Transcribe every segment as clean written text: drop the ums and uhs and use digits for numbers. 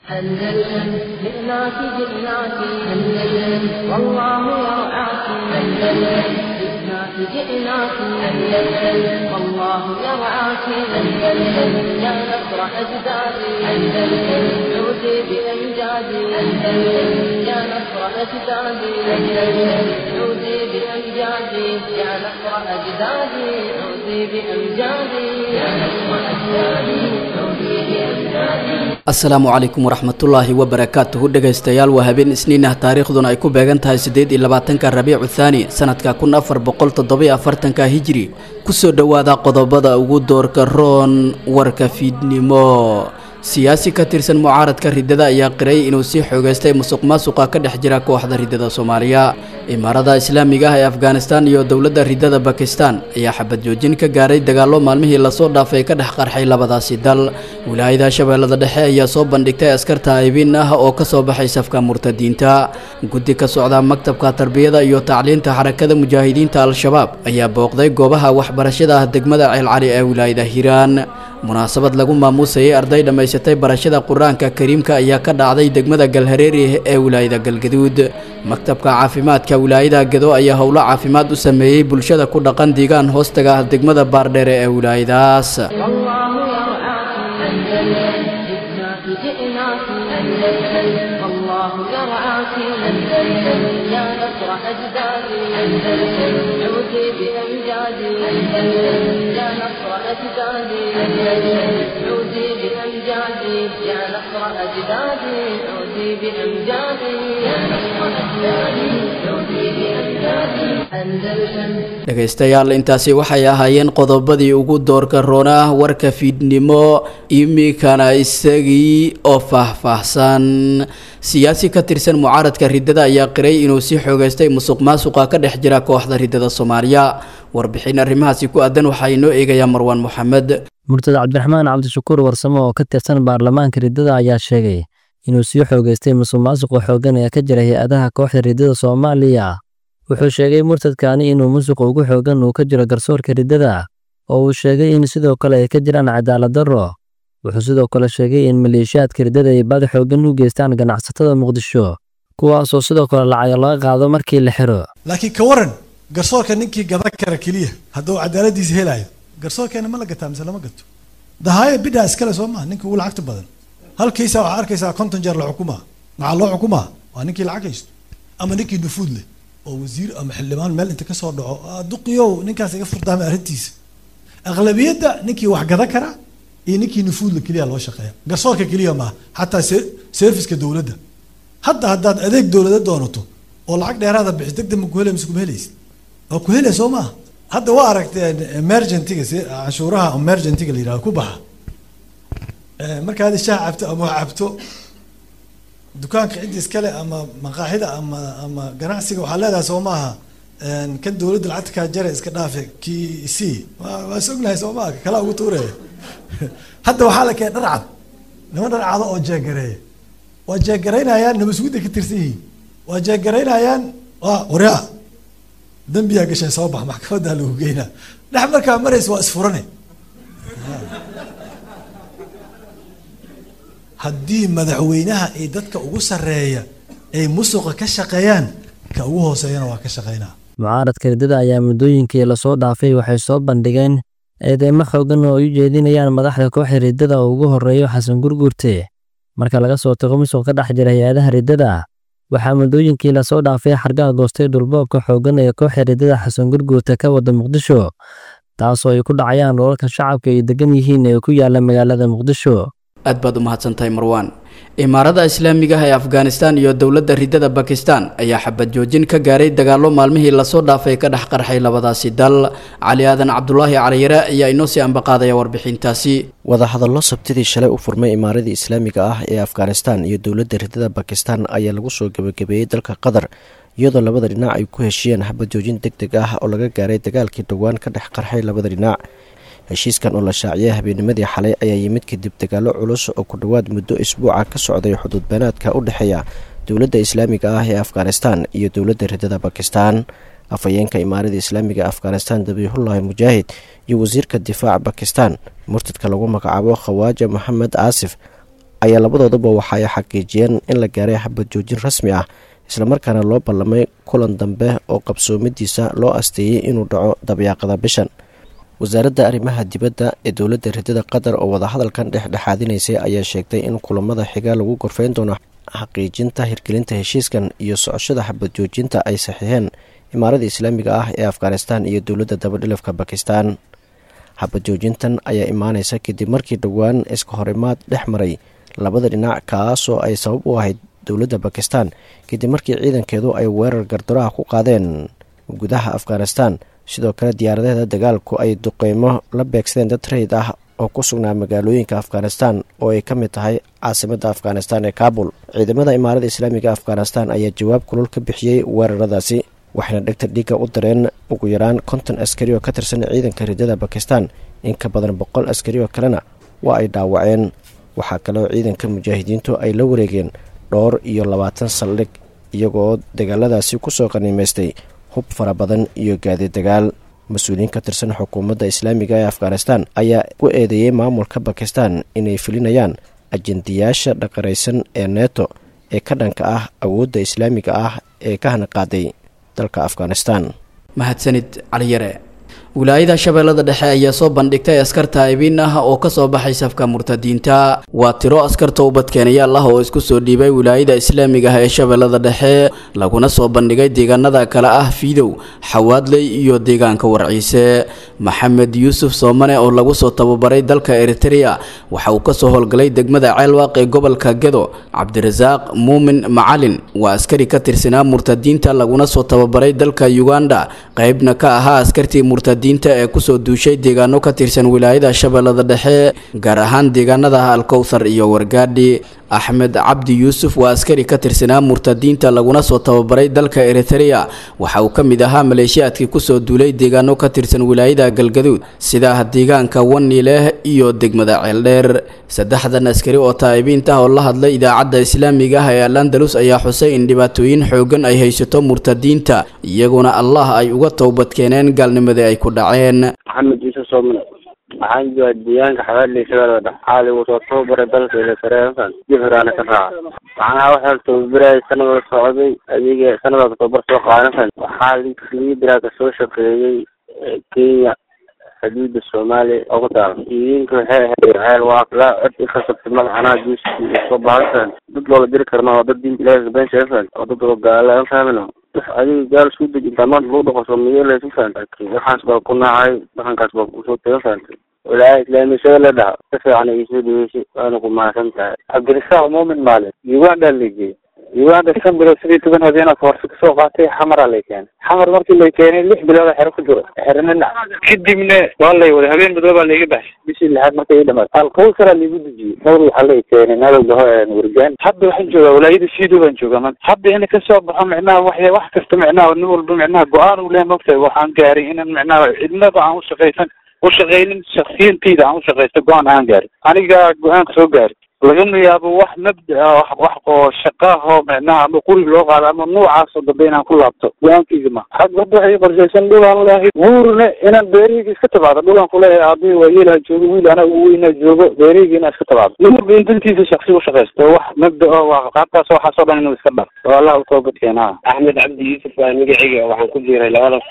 أندلسن جئناك جئناك أندلسن والله يرعاك أندلسن جئناك جئناك أندلسن والله يرعاك أندلسن يا نصر أجدادي أندلسن عودي بأمجادي أندلسن يا نصر أجدادي أندلسن عودي بأمجادي يا نصر أجدادي عودي بأمجادي يا نصر أجدادي عودي بأمجادي. asalaamu calaykum waraxmatullaahi wabarakaatuhu dhegaystayaal waa habeen isniin ah taariikhduna ay ku beegan tahay 28-ka rabiicu thaani sanadka 1447 hijri kusoo dhowaada qodobada ugu doorka roon warka fiidnimo. siyaasi ka tirsan mucaaradka ridada ayaa qiray inuu sii xoogaystay musuqmaasuqa ka dhex jira kooxda ridada Soomaaliya. imaarada islaamiga ah ee Afghanistan iyo dawladda ridada Pakistan ayaa xabad joojin ka gaaray dagaalo maalmihii la soo dhaafay ka dhex qarxay labadaasi dal. wilaayada Shabeellada Dhexe ayaa soo bandhigtay askarta aybin ah oo ka soo baxay safka murtadiinta. guddi ka socda maktabka tarbiyada iyo tacliinta xarakada mujaahidiinta Al-Shabaab ayaa booqday goobaha waxbarashada degmada Ceelcali ee wilaayada Hiiraan. munaasabad lagu maamuusay arday dhamaysatay barashada Quraanka Kariimka ayaa ka dhacday degmada Galhareeri ee wilaayada Galgaduud. maktabka caafimaadka wilaayada Gado ayaa howlo caafimaad u sameeyay bulshada ku dhaqan deegaan hoostaga degmada Baardheere ee wilaayadaas. جئناك أندلسن والله يرعاك أندلسن يا نصر أجدادي أندلسن عودي بأمجادي أندلسن يا نصر أجدادي أندلسن عودي بأمجادي يا نصر أجدادي عودي بأمجادي يا نصر أجدادي عودي بأمجادي أندلسن. dhegaystayaal intaasi waxay ahaayeen qodobadii ugu doorka roona warka fiidnimo imikana isagii oo faahfaahsan. siyaasi ka tirsan mucaaradka ridada ayaa qiray inuu sii xoogaystay musuqmaasuqa ka dhex jira kooxda ridada Soomaaliya. warbixin arrimahaasi ku aadan waxaa inoo eegaya Marwan Moxamed. murtada Cabdiraxmaan Cabdishakuur Warsamo oo ka tirsan baarlamaanka ridada ayaa sheegay inuu sii xoogaystay musuqmaasuqa xooggan ee ka jira hay'adaha kooxda ridada Soomaaliya. wuxuu sheegay murtadkaani inuu musuq ugu xooggan uu ka jiro garsoorka ridada oo uu sheegay in sidoo kale ay ka jiraan cadaalad darro. wuxuu sidoo kale sheegay in maleeshiyaadka ridada ay baad xooggan u geystaan ganacsatada Muqdisho kuwaasoo sidoo kale lacag laga qaado markii la xiro. laakiin ka waran garsoorka ninkii gadan kara kaliya hadduu cadaaladiisa helayo garsoorkeena ma la gataa mise lama gato. dahaaya bidhaa iskale soo maaha ninkii ugu lacagta badan halkiisa waxaa arkaysaa 50 jeer la xukumaa. maxaa loo xukumaa? waa ninkii lacag haysto ama ninkii nufuud leh oo wasiir ama xildhibaan meel inta ka soo dhaco duqiyow ninkaas iga furdaamay arrintiisa. aqlabiyadda ninkii wax gadan kara iyo ninkii nufuudla kaliya loo shaqeeya. garsoorka kaliya maaha xataa serviceka dowladda hadda haddaad adeeg dowladda doonato oo lacag dheeraada bixis degdeg ma ku helay mise kuma helaysid? waa ku helay soo maaha. hadda waa aragteen emergencyga canshuuraha emergencyga la yidhahdo ku baxa markaad shaah cabto ama wax cabto dukaanka ciddi iskale ama maqaaxida ama ganacsiga waxaa leedahay soo maaha kan dowladda lacagta kaa jara iska dhaafe kii waa sognahay soo maaha kala ugu tuuraya. hadda waxaa la keenay dharcad niman dharcado oo jeegareeya waa jeegaraynayaan nabasguud ay ka tirsan yihiin waa jeegaraynayaan waa waryaa dambiyaa gashay soo bax maxkamadda lagu geynaa dhex markaa maraysa waa isfurane. haddii madaxweynaha ay dadka ugu sarreeya ay musuqa ka shaqeeyaan ka ugu hooseeyana waa ka shaqeynaa. mucaaradka ridada ayaa muddooyinkii la soo dhaafay waxay soo bandhigeen eedeymo xooggan oo ay u jeedinayaan madaxda kooxda ridada oo ugu horeeyo Xasan Gurgurte. marka laga soo tago musuq ka dhex jira hay'adaha ridada waxaa muddooyinkii la soo dhaafay xargaha goostay dhulboobka xooggan ee kooxda ridada Xasan Gurgurte ka wada Muqdisho taasoo ay ku dhacayaan dhulalka shacabka ay degan yihiin ee ku yaala magaalada Muqdisho. aad baad u mahadsantahay Marwan. imaarada islaamiga ah ee Afghanistan iyo dawladda ridada Pakistan ayaa xabad joojin ka gaaray dagaalo maalmihii la soo dhaafay ka dhex qarxay labadaasi dal. Cali Aadan Cabdullaahi Caliyare ayaa inoo sii ambaqaadaya warbixintaasi. wadahadallo sabtidii shalay u furmay imaaradii islaamiga ah ee Afghanistan iyo dawladda ridada Pakistan ayaa lagu soo gabagabeeyay dalka Qatar iyadoo labada dhinac ay ku heshiiyeen xabad joojin degdeg ah oo laga gaaray dagaalkii dhawaan ka dhex qarxay labada dhinac. heshiiskan oo la shaaciyay habeennimadii xalay ayaa yimid kadib dagaalo culus oo ku dhowaad muddo isbuuca ka socday xuduud beenaadka u dhexeeya dowladda islaamiga ah ee Afghanistan iyo dowladda ridada Pakistan. afhayeenka imaaradda islaamiga Afghanistan Dabiihullaahi Mujaahid iyo wasiirka difaaca Pakistan murtadka lagu magacaabo Khawaja Mohammad Asif ayaa labadooduba waxa ay xaqiijiyeen in la gaaray xabad joojin rasmi ah islamarkaana loo ballamay kulan dambe oo qabsoomadiisa loo asteeyey inuu dhaco dabyaaqada bishan. wasaaradda arrimaha dibadda ee dowladda ridada qatar oo wadahadalkan dhexdhexaadinaysay ayaa sheegtay in kulamada xiga lagu gorfeyn doono xaqiijinta hirgelinta heshiiskan iyo socoshada xabad joojinta ay saxiixeen imaarada islaamiga ah ee Afghanistan iyo dowladda dabadhilafka Pakistan. xabad joojintan ayaa imaanaysa kadib markii dhowaan iska horimaad dhex maray labada dhinac kaasoo ay sabab u ahayd dowladda Pakistan kadib markii ciidankeedu ay weerar gardaraha ku qaadeen gudaha Afghanistan. sidoo kale diyaaradaha dagaalku ay duqeymo la beegsadeen dad rayid ah oo ku sugnaa magaalooyinka Afghanistan oo ay ka mid tahay caasimadda Afghanistan ee Kabul. ciidamada imaarada islaamiga Afghanistan ayaa jawaab kulul ka bixiyey weeraradaasi waxayna dhegta dhiga u dareen ugu yaraan 50 askari oo ka tirsan ciidanka ridada Pakistan in ka badan 100 askari oo kalena waa ay dhaawaceen. waxaa kaloo ciidanka mujaahidiintu ay la wareegeen dhowr iyo 20 saldhig iyagoo dagaaladaasi ku soo qaniimaystay hub fara badan iyo gaadiid dagaal. mas-uuliyiin ka tirsan xukuumadda islaamiga ee Afghanistan ayaa ku eedeeyay maamulka Pakistan inay filinayaan ajendiyaasha dhaqaraysan ee NATO ee ka dhanka ah awoodda islaamiga ah ee ka hanqaaday dalka Afghanistan. mahadsanid cali yare. wilaayada shabeellada dhexe ayaa soo bandhigtay askar taa'ibiin ah oo ka soo baxay safka murtadiinta. waa tiro askarta ubadkeenayaal ah oo isku soo dhiibay wilaayada islaamiga ah ee shabeellada dhexe laguna soo bandhigay deegaanada kale ah Fiidow, Xawaadley iyo deegaanka Warciise. maxamed yuusuf soomane oo lagu soo tababaray dalka Eritrea waxa uu ka soo howlgalay degmada Ceelwaaq ee gobolka Gedo. Cabdirasaaq Muumin Macalin waa askari ka tirsanaa murtadiinta laguna soo tababaray dalka Uganda qaybna ka ahaa askartii murtadiinta ee kusoo duushay deegaano ka tirsan wilaayada shabeellada dhexe gaar ahaan deegaanada Alkowthar iyo Wargaadhi. axmed cabdi yuusuf waa askari ka tirsanaa murtadiinta laguna soo tababaray dalka Eritrea waxa uu ka mid ahaa maleeshiyaadkii kusoo duulay deegaano ka tirsan wilaayada Galgaduud sida deegaanka Waniileh iyo degmada Ceeldheer. saddexdan askari oo taa'ibiinta oo la hadlay idaacadda islaamiga ah ee Al-Andalus ayaa xusay in dhibaatooyin xoogan ay haysato murtadiinta iyaguna Allah ay uga toobad keeneen gaalnimadii ay ku dhaceen. maxamed yuusuf soomane waxaan joogaa deegaanka Xawaadley shabeellada dhexe. xaali uu soo tababaray dalka Eritrea jifraana ka raaca waxaana waxaa tababaray sanado socday adiga sanado tababar soo qaadanaysan waxaa liidra ka soo shaqeeyay Kenya xuduudda Soomaaliya oo ku taal ciidanka waxay ahayd waa cod ka sabtay magacana jiiska soo baahan dad loo diri karno dad diin ilaahay been sheefan oo dad loo gaalaan fahmino adiga gaal soo dejin dhammaan loo dhaqo Soomaaliya si faan waxaas baa ku nacay dhaqankaas baa ku soo teefan wilaayada islaamiga shabeellada dhexe si fiican ay soo dhiisay waana ku maasantahay. cabdirasaaq muumin maalin Uganda ligay Uganda kan bilo 17 habeenaa force ka soo qaatay xamar la keenay xamar markii la keenay 6 bilood xero ku jiro xirnana kadibna walay wada habeen badoo baa laga baxay bishii lixaad markay dhamaad Alkowthar lagu dejiyay hor waxa la keenay nabadda wargaan hadda waxaan joogaa wilaayada Fiidow baan joogaa man hadda in ka soo baxo macnaha wax kasta macnaha nin walba macnaha go'aan u leeyahay magtay waxaan gaaray in macnaha cidnaba aan u shaqeysan shakhsiyantiida aan u shaqeysto go'aan aan gaaray aniga go'aan soo gaaray lagama yaabo wax mabda wax oo shaqaho macnaha ama quri loo qaado ama noocaas oo dambe inaan ku laabto go'aankayga ma hadda waxay qorshaysan dhulaan leeyahay wuurna inaan beeriga iska tabaado dhulaan ku leeyahay aabay waa yeelaa joogo wiil ana uu weyna joogo beeriga inaan iska tabaado ninba intiisa shakhsi u shaqeysto wax mabda oo qaabkaas waxa soo dhan inuu iska dhar wallah u toobad keenaa. axmed cabdi yuusuf waa magacayga waxaan ku jiray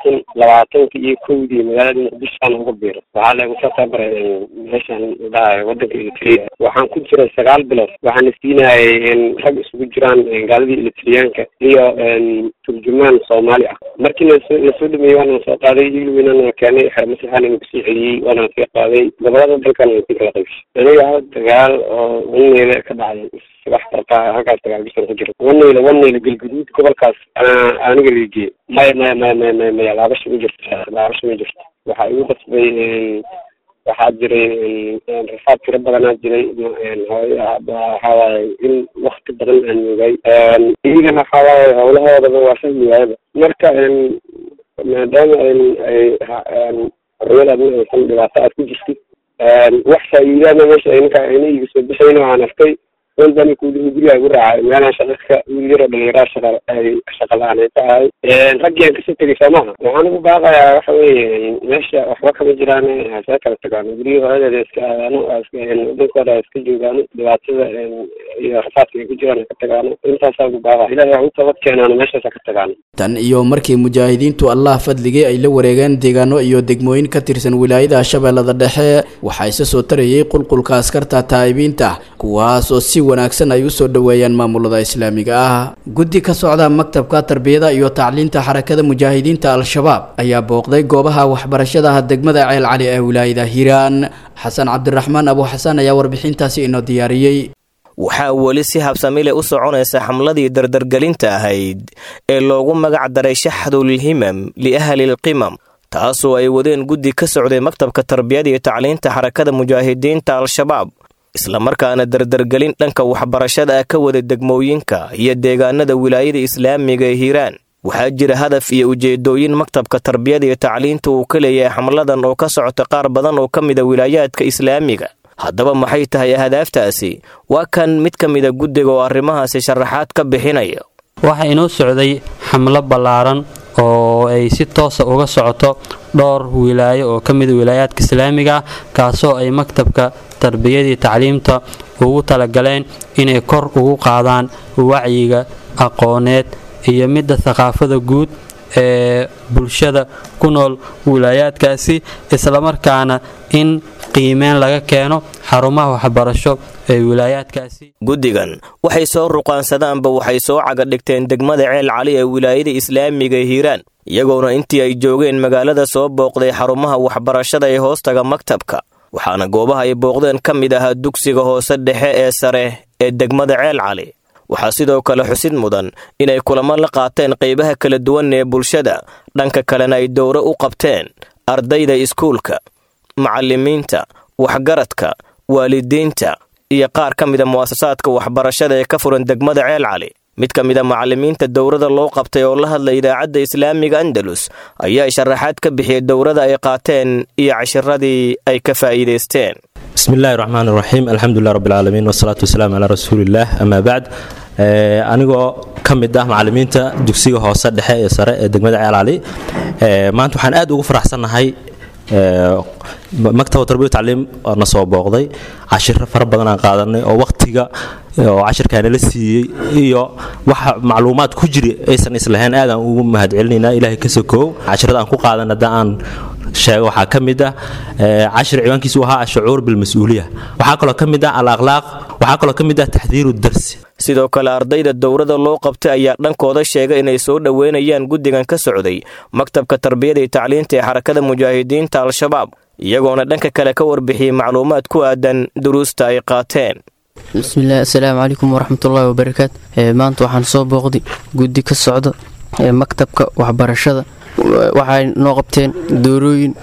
2021 magaalada Muqdisho aan ugu biiray waxaa lagu soo tababaray meeshan dhaay wadanka Eritrea waxaan ku jiray 9 bilood waxaan isdiinayay in rag isugu jiraan gaaladii Eritreanka iyo turjumaan Soomaali ah markii la soo dhameeyay waan soo qaaday ilmihiina keenay xarmasahan inuu sii celiyay waan soo qaaday gobolada dalkan ee kala qaybshay aniga dagaal oo Waniile ka dhacay wax tarta halkaas dagaal bishan ku jiro Waniile Galgaduud gobolkaas aniga liigay ma laabash u jirto waxa igu qasbay waxaa jiray rafaad tiro badanaa jiray waxaa waaye in wakti badan aan moogay iyagana waxaa waaye howlahoodaba waa fahmi waayaba marka maadaama ay xorriyad adna aysan dhibaato aad ku jirtid wax faa'iidana meesha inka iga soo bixayna waxaan arkay walbani guriga ugu raacay meelaan shaqadka wiilyaro dhalinyaro shaqa la-aan ay tahay raggii aan kasoo tegay soomaha waxaan ugu baaqayaa waxa weeye meesha waxba kama jiraan hasee kala tagaano gurigii hooyadeeda iska aadaano wadankooda iska joogaano dhibaatada iyo rafaadka ay ku jiraan ka tagaano intaasaa ugu baaqa ilaahay wax u tabad keenaano meeshaasa ka tagaano tan iyo markii mujaahidiintu allah fadligii ay la wareegeen deegaano iyo degmooyin ka tirsan wilaayada shabeellada dhexe waxaa isa soo tarayay qulqulka askarta taa'ibiinta kuwaas oo si wanaagsan ay u soo dhaweeyaan maamulada islaamiga ah guddi ka socda maktabka tarbiyada iyo tacliinta xarakada mujaahidiinta al-shabaab ayaa booqday goobaha waxbarashada degmada Ceel Cali ee wilaayada Hiiraan xasan cabdiraxmaan abu xasan ayaa warbixintaasi inoo diyaariyay waxaa weli si habsami leh u soconaysa xamladii dardargelinta ahayd ee loogu magac daray shaxdul himam liahli alqimam taasoo ay wadeen guddi ka socday maktabka tarbiyada iyo tacliinta xarakada mujaahidiinta al-shabaab isla markaana dardargelin dhanka waxbarashada ka wada degmooyinka iyo deegaanada wilaayada islaamiga ee Hiiraan waxaa jira hadaf iyo ujeedooyin maktabka tarbiyada iyo tacliinta uu ka leeyahay xamladan oo ka socota qaar badan oo ka mid ah wilaayaadka islaamiga haddaba maxay tahay ahdaaftaasi waa kan mid ka mid ah guddiga oo arrimahaasi sharaxaad ka bixinaya waxa inoo socday xamlo ballaaran oo ay si toos ah uga socoto dhowr wilaayo oo ka mid ah wilaayaadka islaamiga kaasoo ay maktabka tarbiyada iyo tacliinta ugu talagaleen inay kor ugu qaadaan wacyiga aqooneed iyo midda thaqaafada guud ee bulshada ku nool wilaayaadkaasi isla markaana in qiimeyn laga keeno xarumaha waxbarasho ee wilaayaadkaasi guddigan waxay soo ruqaansadaanba waxay soo caga dhigteen degmada Ceel Cali ee wilaayada islaamiga ee Hiiraan iyagoona intii ay joogeen magaalada soo booqday xarumaha waxbarashada ee hoostaga maktabka waxaana goobaha ay booqdeen ka mid ahaa dugsiga hoose dhexe ee sare ee degmada Ceel Cali waxaa sidoo kale xusid mudan inay kulamo la qaateen qaybaha kala duwan ee bulshada dhanka kalena ay dowro u qabteen ardayda iskuulka macallimiinta waxgaradka waalidiinta iyo qaar ka mid ah muassasaadka waxbarashada ee ka furan degmada Ceel Cali mid ka mid ah macallimiinta dowrada loo qabtay oo la hadlay idaacadda islaamiga Andalus ayaa sharaxaad ka bixiyay dowrada ay qaateen iyo cashiradii ay ka faa'iideysteen bismillahir rahmaanir rahiim alxamdulillahi rabbil aalamiin wassalaatu wassalaam ala rasuulillah amma ba'd anigoo ka mid ah macallimiinta dugsiga hoose dhexe ee sare ee degmada Ceel Cali maanta waxaan aad ugu faraxsanahay maktabka tarbiyada iyo tacliim na soo booqday cashiro fara badan aan qaadanay oo waqtiga oo cashirkaana la siiyay iyo waxa macluumaad ku jiri aysan islahayn aad aan ugu mahadcelinaynaa ilaahay ka soo cashirada aan ku qaadanay hadda aan sheego waxaa ka mid ah cashir ciwaankiisu ahaa ashucuur bil mas'uuliyah waxaa kaloo ka mid ah al akhlaaq waxaa kaloo ka mid ah taxdiiru darsi sidoo kale ardayda dowrada loo qabtay ayaa dhankooda sheegay inay soo dhaweynayaan guddigan ka socday maktabka tarbiyada iyo tacliinta ee xarakada mujaahidiinta al-shabaab iyagoona dhanka kale ka warbixiyay macluumaad ku aadan duruusta ay qaateen bismillaah assalaamu calaykum waraxmatullaahi wabarakaatu maanta waxaan soo booqday guddi ka socda ee maktabka waxbarashada waxay noo qabteen doorooyin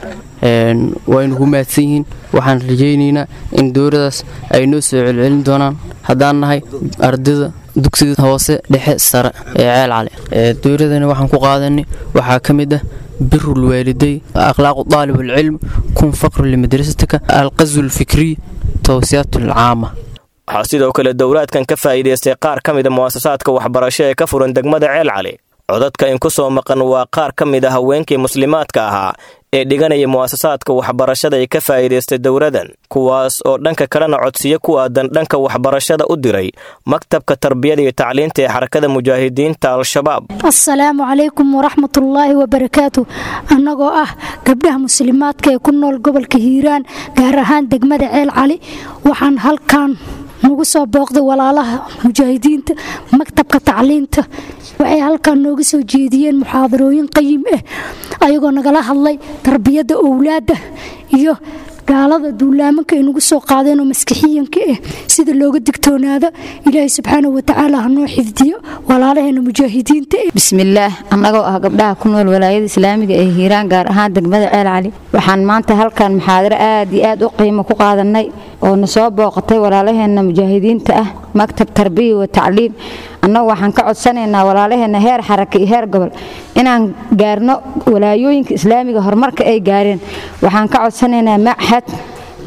waynu ku mahadsan yihiin waxaan rajaynaynaa in dowradaas ay noo soo celcelin doonaan haddaan nahay ardayda dugsiga hoose dhexe sare ee Ceel Cali dowradana waxaan ku qaadanay waxaa ka mid ah birul waaliday akhlaaqu daalibul cilm kun faqru limadrasatika alqazul fikri tawsiyatul caama waxaa sidoo kale dowlaadkan ka faa'iideystay qaar ka mid ah muassasaadka waxbarasho ee ka furan degmada Ceel Cali codadka in ku soo maqan waa qaar ka mid ah haweenkii muslimaadka ahaa ee dhiganaya muassasaadka waxbarashada ay ka faa'iideystay dowradan kuwaas oo dhanka kalena codsiyo ku aadan dhanka waxbarashada u diray maktabka tarbiyada iyo tacliinta ee xarakada mujaahidiinta al-shabaab assalaamu calaykum waraxmatullaahi wabarakaatu annagoo ah gabdhaha muslimaadka ee ku nool gobolka Hiiraan gaar ahaan degmada Ceel Cali waxaan halkan nagu soo booqday walaalaha mujaahidiinta maktabka tacliinta waxay halkan nooga soo jeediyeen muxaadarooyin qayim ah ayagoo nagala hadlay tarbiyada awlaadda iyo gaalada duulaamanka ay nagu soo qaadeen oo maskixiyanka ah sida looga digtoonaado ilaahay subxaanahu wa tacaala ha noo xifdiyo walaalaheena mujaahidiinta bismillaah annagoo ah gabdhaha ku nool walaayada islaamiga ee Hiiraan gaar ahaan degmada Ceel Cali waxaan maanta halkan muxaadaro aad iyo aad u qiimo ku qaadanay oo na soo booqatay walaalaheena mujaahidiinta ah maktab tarbiya iyo tacliim annagu waxaan ka codsanaynaa walaalaheena heer xaraka iyo heer gobol inaan gaarno walaayooyinka islaamiga horumarka ay gaareen waxaan ka codsanaynaa maxad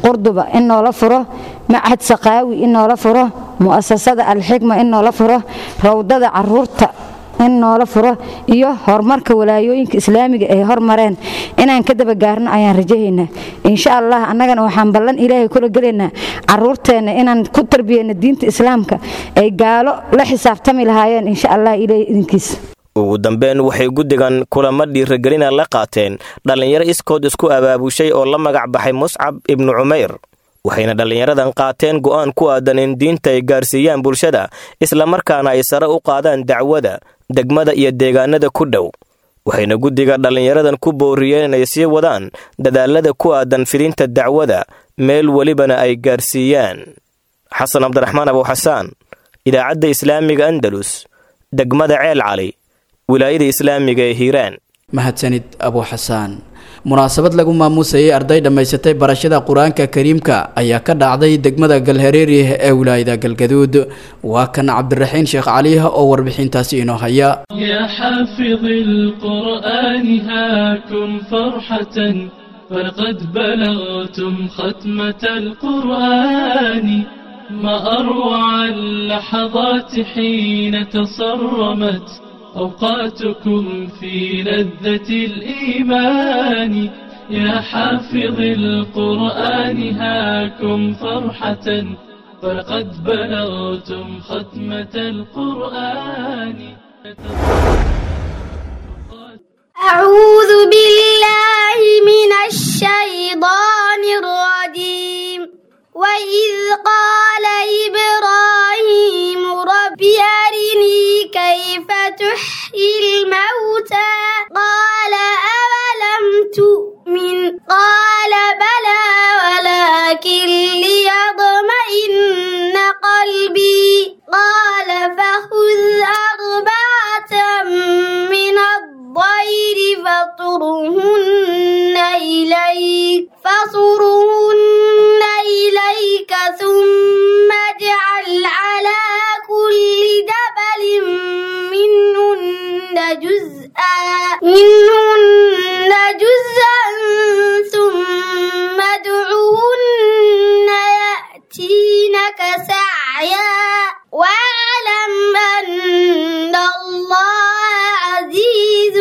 qurduba in noola furo machad saqaawi in noola furo mu'asasada alxikma in noola furo rawdada caruurta in noola furo iyo horumarka walaayooyinka islaamiga ay hormareen inaan ka daba gaarno ayaan rajahaynaa insha Allah annagana waxaan ballan ilaahay kula galeynaa caruurteena inaan ku tarbiyeyno diinta islaamka ay gaalo la xisaabtami lahaayeen insha Allah ilaahay idinkiis ugu dambeyn waxay guddigan kulamo dhiirigelina la qaateen dhalinyaro iskood isku abaabushay oo la magac baxay Muscab ibn Umayr waxayna dhalinyaradan qaateen go'aan ku aadan in diinta ay gaarsiiyaan bulshada isla markaana ay sare u qaadaan dacwada degmada iyo deegaanada ku dhow waxayna guddiga dhalinyaradan ku booriyeen inay sii wadaan dadaalada ku aadan fidinta dacwada meel walibana ay gaarsiiyaan xasan cabdiraxmaan abu xasaan idaacadda islaamiga andalus degmada ceel cali wilaayada islaamiga ee hiiraan mahadsanid abu xasaan munaasabad lagu maamuusayay arday dhammaysatay barashada qur-aanka kariimka ayaa ka dhacday degmada galhareeri ee wilaayada galgaduud waa kan cabdiraxiin sheekh caliha oo warbixintaasi inoo haya yaa xaafidi alqur'aani haakum farxatan faqad balagtum khatmata alqur'aani ma arwaca allaxadaati xiina tasaramat أوقاتكم في لذة الإيمان يا حافظ القرآن هاكم فرحة فقد بلغتم ختمة القرآن أعوذ بالله من الشيطان الرجيم وإذ قال إبراهيم رب أرني كيف تحيي الموتى قال أولم تؤمن قال بلى ولكن ليطمئن قلبي قال فخذ أربعة من الطير فصرهن إليك ثم اجعل على كل جبل منهن جزءا ثم ادعهن يأتينك سعيا واعلم أن الله عزيز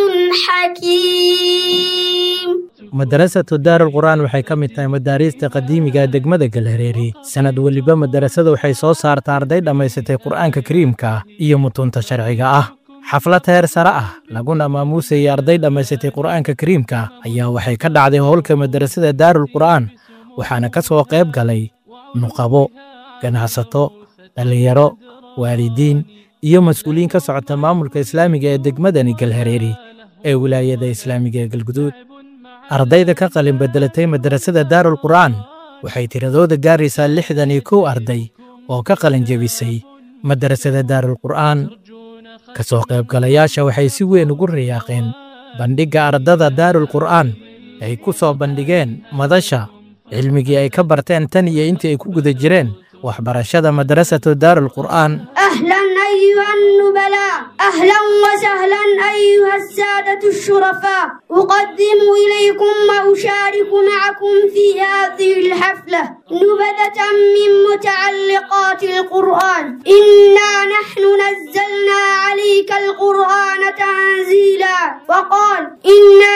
حكيم madarasatu daarul qur'aan waxay ka mid tahay madaariista qadiimiga degmada galhareeri sanad waliba madarasada waxay soo saartaa arday dhammaysatay qur'aanka kariimka iyo mutunta sharciga ah xaflad heer sare ah laguna maamuusayay arday dhammaysatay qur'aanka kariimka ayaa waxay ka dhacday howlka madarasada daarul qur'aan waxaana ka soo qayb galay nuqabo ganacsato dhalinyaro waalidiin iyo mas'uuliyiin ka socota maamulka islaamiga ee degmadani galhareeri ee wilaayada islaamiga ee galguduud ardayda ka qalin bedelatay madarasada daarul qur'aan waxay tiradooda gaaraysaa 61 arday oo ka qalin jebisay madarasada daarul qur'aan ka soo qaybgalayaasha waxay si weyn ugu riyaaqeen bandhigga ardada daarul qur'aan ay ku soo bandhigeen madasha cilmigii ay ka barteen tan iyo intii ay ku guda jireen waxbarashada madarasatu daarul qur'aan أهلا أيها النبلاء أهلا وسهلا أيها السادة الشرفاء أقدم إليكم وأشارك معكم في هذه الحفلة نبذة من متعلقات القرآن إنا نحن نزلنا عليك القرآن تنزيلا وقال إنا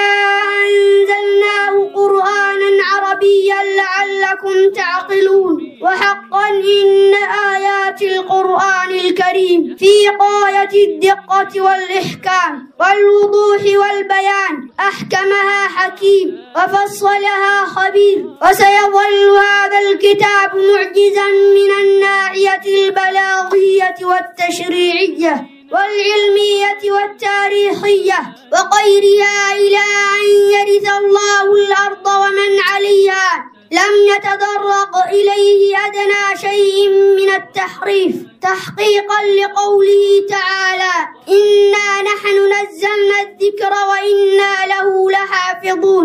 أنزلناه قرآنا عربيا لعلكم تعقلون وحقا إن آيات القرآن الكريم في غاية الدقة والإحكام والوضوح والبيان أحكمها حكيم وفصلها خبير وسيظل هذا الكتاب معجزا من الناحية البلاغية والتشريعية والعلمية والتاريخية وغيرها إلى أن يرث الله الأرض ومن عليها لم يتطرق إليه أدنى شيء من التحريف تحقيقا لقوله تعالى إنا نحن نزلنا الذكر وإنا له لحافظون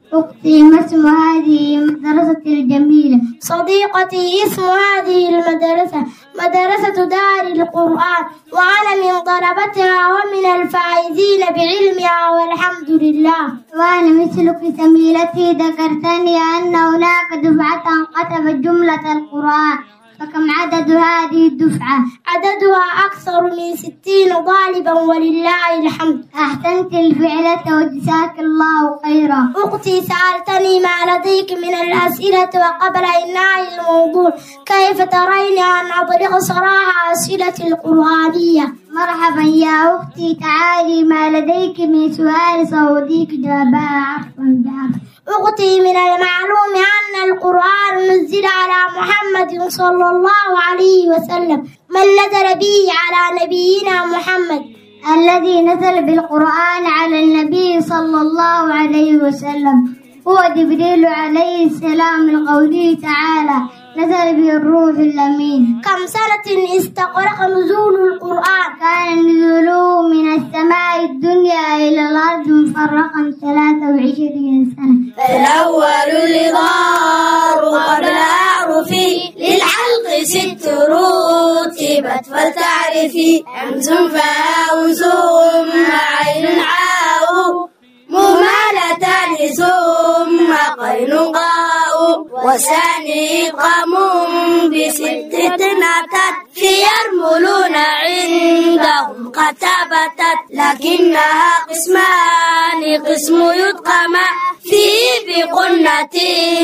أختي ما اسم هذه المدرسة الجميلة؟ صديقتي اسم هذه المدرسة مدرسة دار القرآن، وأنا من طلبتها ومن الفائزين بعلمها والحمد لله. وأنا مثلك زميلتي ذكرتني أن هناك دفعة كتبت جملة القرآن، فكم عدد هذه الدفعة؟ عددها أكثر من 60 طالبا ولله الحمد. أحسنت الفعلة وجزاك الله خيرا. أختي سألتني ما لديك من الأسئلة وقبل إنهاء الموضوع كيف ترين أن أطرق صراحة أسئلة القرآنية؟ مرحبا يا أختي، تعالي ما لديك من سؤال سأوديك جوابها حرفا بحرف. أختي من المعلوم أن القرآن نزل على محمد صلى الله عليه وسلم، من نزل به على نبينا محمد؟ الذي نزل بالقرآن على النبي صلى الله عليه وسلم هو جبريل عليه السلام من قوله تعالى نزل به الروح الأمين. كم سنة استغرق نزول القرآن؟ كان نزوله من السماء الدنيا إلى الأرض مفرقا 23 سنة. فالأول الإظهار قبل أعرفي للحلق 6 رتبت فلتعرفي همز فاء ثم عين حاء مهملتان ثم قين قاء وثاني إدغام ب6 أتت في يرملون عندهم قد ثبتت لكنها قسمان، قسم يدغم فيه بقنة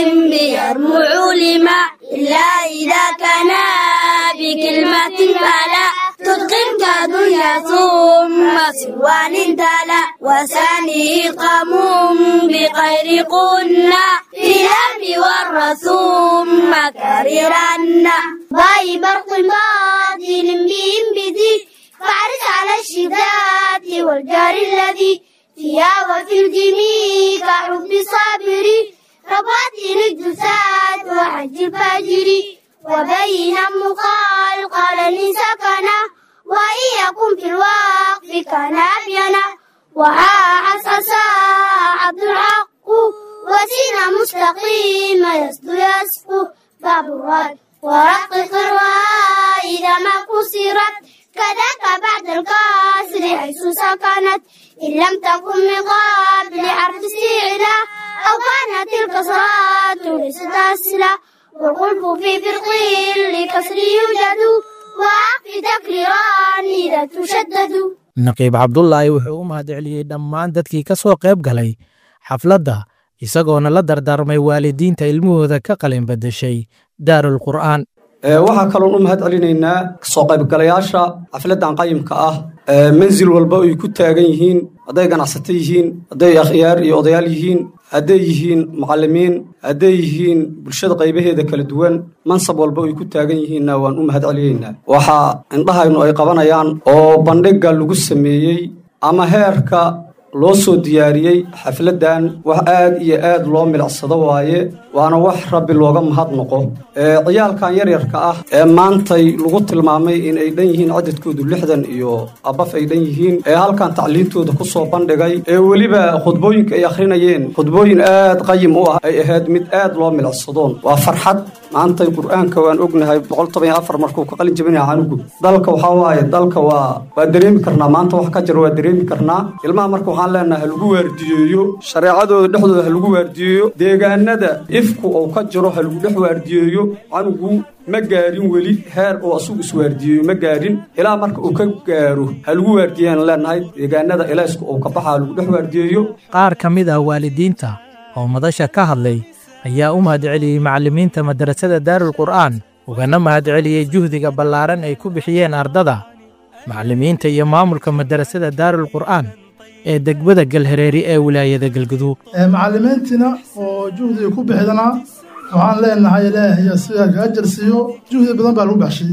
بيرمع لما إلا إذا كان بكلمة فلا تتقن كدنيا ثم سوان تلا وثاني إدغام بغير قنة في الأمر والر ثم كررن باي برق باطل بهم بذي فاعرس على الشدات والجار الذي فيها وفي الجميع كحب صابري رباطين الجساد وحج الفجر وبين مقال قال لي سكنا وإن يكن في الوقف كان أبينا وحاسس عبد الحق وسين مستقيم يسقو باب الرد ورقق الرواء إذا ما كسرت كذاك بعد الكسر حيث سكنت إن لم تكن من قبل حرف استعلاء أو كانت الكسرات ليست أصلا والقلب في فرق لكسر يوجد وأخف تكريران إذا تشدد. naqiib cabdulaahi wuxuu u mahadceliyey dhammaan dadkii ka soo qayb galay xafladda isagoona la dardaarmay waalidiinta ilmahooda ka qalin badashay daarul qur'aan. waxaa kaloon u mahad celinaynaa soo qaybgalayaasha xafladdan qayimka ah mansil walba ay ku taagan yihiin, hadday ganacsato yihiin, hadday akhyaar iyo odayaal yihiin, hadday yihiin macallimiin, hadday yihiin bulshada qaybaheeda kala duwan, mansab walba ay ku taagan yihiinna waan u mahad celinaynaa. waxaa indhahaynu ay qabanayaan oo bandhigga lagu sameeyey ama heerka loo soo diyaariyey xafladdan wax aad iyo aad loo milicsado waaye, waana wax rabbi looga mahadnaqo. ciyaalkan yaryarka ah ee maantay lagu tilmaamay in ay dhan yihiin cadadkoodu 60 iyo abaf ay dhan yihiin, ee halkan tacliintooda ku soo bandhigay, ee weliba khudbooyinka ay akhrinayeen khudbooyin aad qayim u ah ay ahayd mid aad loo milicsadoon. waa farxad maantay qur'aanka waan ognahay 114 markuu ka qalin jabinaya canugu dalka waxaa waaye dalka waa dareemi karnaa maanta wax ka jira waa dareemi karnaa. ilmaha marka waxaan leenahay ha lagu waardiyeeyo shareecadooda dhexdooda ha lagu waardiyeeyo, deegaanada ifku uu ka jiro ha lagu dhex waardiyeeyo. canugu ma gaarin weli heer oo asugu iswaardiyeeyo ma gaarin, ilaa marka uu ka gaaro ha lagu waardiyeen leenahay deegaanada ilaysku uu ka baxa ha lagu dhex waardiyeeyo. qaar ka mid ah waalidiinta oo madasha ka hadlay ayaa u mahadceliyey macallimiinta madrasada daarul qur'aan ugana mahadceliyey juhdiga ballaaran ay ku bixiyeen ardada. macallimiinta iyo maamulka madrasada daarul qur'aan ee degmada galhareeri ee wilaayada galguduud. macallimiintina oo juhdiga ku bixidana waxaan leenahay ilaahay asiga ka ajar siiyo. juhdi badan baa lagu baxshay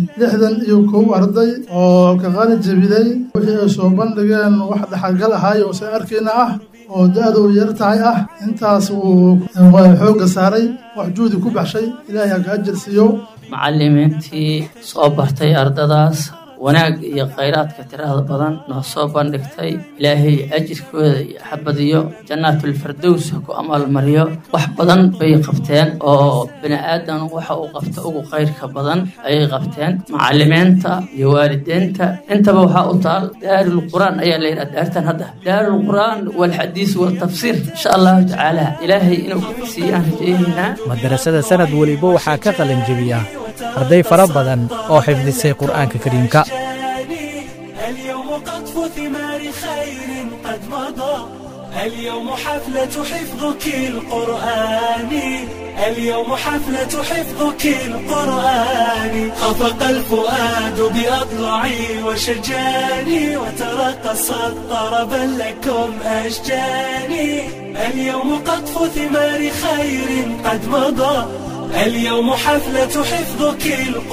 61 arday oo ka qalin jabiday wixii ay soo bandhigeen wax dhaxalgal ahaay oo saan arkayna ah oo da'du yar tahay ah, intaas uu xoogga saaray wax juhdi ku baxshay ilaahay ka ajar siiyo. macallimiintii soo bartay ardadaas wanaag iyo khayraadka tirada badan noo soo bandhigtay ilaahay ajirkooda iyo xabadiyo jannaatulfardows ha ku amaalmariyo wax badan bay qabteen oo bini aadan waxa uu qabta ugu khayrka badan ayay qabteen macallimiinta iyo waalidiinta intaba waxaa u taal daarul qur'aan ayaa la yidhaha daartan hadda daarul qur'aan walxadiis waltafsiir insha allahu tacaala ilaahay inuu siiyaan rajaynaa madarasada sanad weliba waxaa ka qalin jebiya arday fara badan oo xifdisay qur'aanka kariimka. اليوم حفلة حفظك القرآن اليوم حفلة حفظك القرآن خفق الفؤاد بأضلعي وشجاني وترقصت طربا لكم أشجاني اليوم قطف ثمار خير قد مضى اليوم حفلة حفظك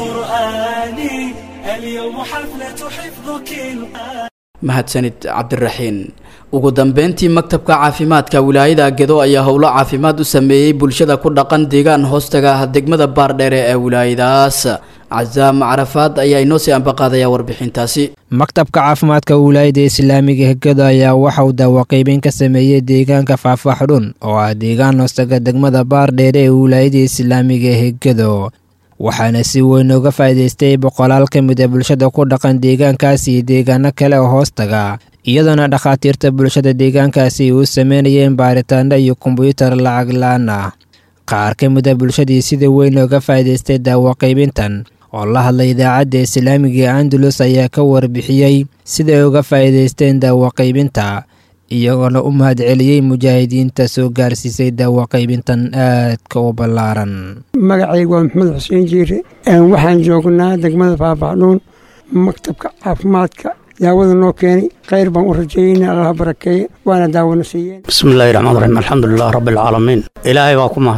القرآن اليوم حفلة حفظك القرآن. mahadsanid cabdiraxiin. ugu dambeyntii maktabka caafimaadka wilaayada Gedo ayaa howlo caafimaad u sameeyay bulshada ku dhaqan deegaan hoostaga ah degmada Baardheere ee wilaayadaas. Cazaam Carafaad ayaa inoo sii ambaqaadaya warbixintaasi. maktabka caafimaadka wilaayada islaamiga Gedo ayaa waxa uu daawo qaybin ka sameeyay deegaanka Faafaxdhun oo ah deegaan hoostaga degmada Baardheere ee wilaayada islaamiga Gedo. waxaana si weyn uga faa'iideystay boqolaal ka mid ah bulshada ku dhaqan deegaankaasi iyo deegaano kale oo hoostaga iyadoona dhakhaatiirta bulshada deegaankaasi u sameynayeen baaritaano iyo kombuyuutar lacag la'aan ah. qaar ka mid ah bulshadii sida weyn uga faa'iideystay daawo qaybintan oo la hadlay idaacadda islaamiga ee Andalus ayaa ka warbixiyey sida ay uga faa'iideysteen daawo qaybinta iyagoona u mahadceliyey mujaahidiinta soo gaarsiisay daawo qaybintan aadka u ballaaran. magacaygu waa maxamed xuseen jiire waxaan joognaa degmada Faafaxdhuun maktabka caafimaadka daawada noo keenay khayr baan u rajeeynaa allah barakeeye waana daawona siiyeen. bismillaahi raxmaani raxiim alxamdulilah rabbil caalamiin ilaahay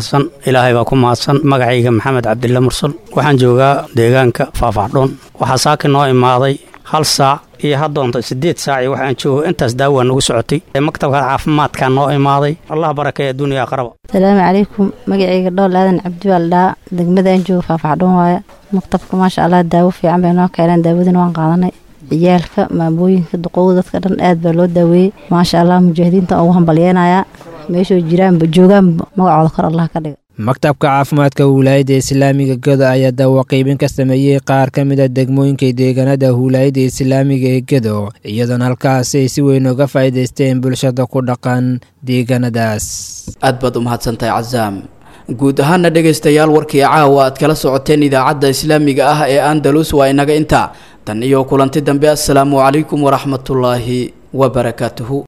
baa ku mahadsan magacayga maxamed cabdilla mursal waxaan joogaa deegaanka Faafaxdhuun waxaa saaka noo imaaday hal saac iyo haddoonta 8 saac waxaan joogo intaas daawo nagu socotay maktabka caafimaadka noo imaaday allah barakeeyo dunya qaraba. Assalaamu calaykum magacayga Dhool Aadan Cabdi Walda degmada aan joogo Faafaxdhuun waaye maktabka ma sha Allah daawo fiican bay noo keeneen daawadina waan qaadanay ciyaalka maamooyinka duqowda dadka dhan aad baa loo daaweeyay ma sha Allah mujaahidiinta ugu hambalyeynaya meesha jiraan joogaan magacooda kor Allah ka dhigo. maktabka caafimaadka wilaayada islaamiga Gedo ayaa daawo qaybin ka sameeyay qaar ka mid ah degmooyinka deegaanada wilaayada islaamiga ee Gedo iyadoona halkaas ay si weyn uga faa'iideysteen bulshada ku dhaqan deegaanadaas. aad baad u mahadsantahay Cazaam. guud ahaana dhageystayaal warkii caawa aad kala socoteen idaacadda islaamiga ah ee Andalus waa inaga inta tan iyo kulanti dambe. assalaamu calaykum waraxmatullaahi wa barakaatuhu.